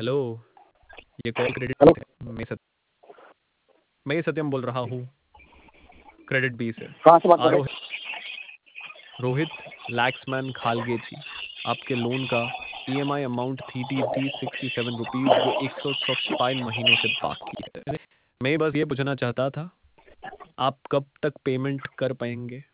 Hello, ये call hello. Credit है। मैं सत्यम बोल रहा हूँ, क्रेडिट बी से। कहाँ से बात कर रहे आरोहित रोहित लैक्समैन खालगेची, आपके लोन का ईएमआई अमाउंट थी 67 रुपीज़, जो 157 महीनों से बाकी है। मैं बस ये पूछना चाहता था, आप कब तक पेमेंट कर पाएंगे?